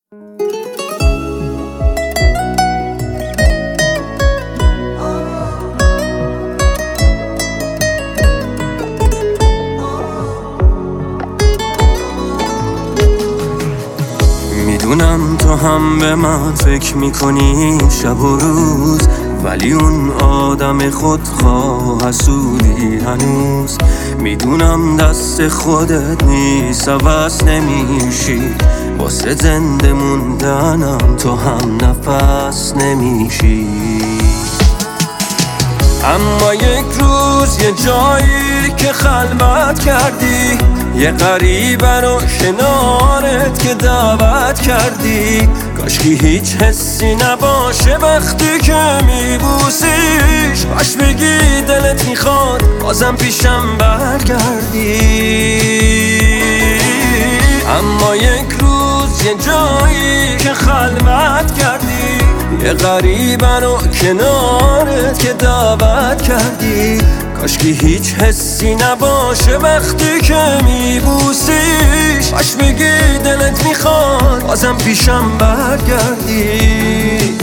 میدونم تو هم به من فکر میکنی شب و روز، ولی اون آدم خودخواه حسودی هنوز. میدونم دست خودت نیست، عوض نمیشی، واسه زنده موندنم تو هم نفس نمیشی. اما یک روز یه جایی که خلوت کردی، یه غریبه رو کنارت که دعوت کردی، کاشکی هیچ حسی نباشه وقتی که میبوسیش، باش بگی دلت میخواد بازم پیشم برگردی. اما یک روز یه جایی که خلوت کردی، یه غریبه رو کنارت که دعوت کردی، کاشکی هیچ حسی نباشه وقتی که میبوسیش، باش بگی دلت میخواد بازم پیشم برگردی.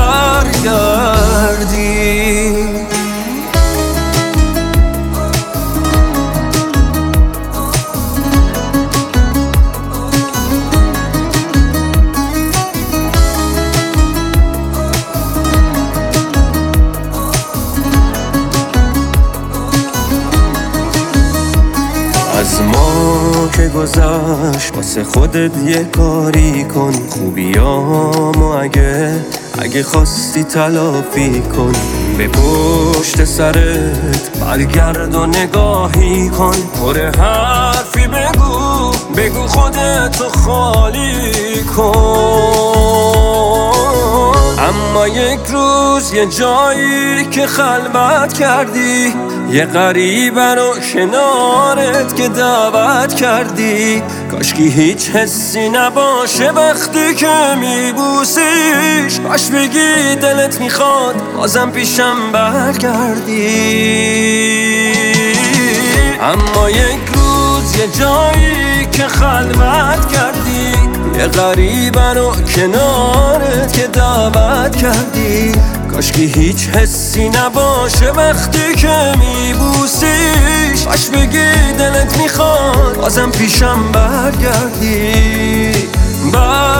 از ما که گذشت واسه خودت یه کاری کن، خوبیامو اگه خواستی تلافی کن. به پشت سرت برگرد و نگاهی کن، پر حرفی بگو خودتو خالی کن. اما یک روز یه جایی که خلوت کردی، یه غریبه رو کنارت که دعوت کردی، کاشکی هیچ حسی نباشه وقتی که میبوسیش، باش بگی دلت میخواد بازم پیشم برگردی. اما یک روز یه جایی که خلوت کردی، یه غریبه رو کنارت که دعوت کردی، کاشکی هیچ حسی نباشه وقتی که میبوسیش، باش بگی دلت میخواد بازم پیشم برگردی.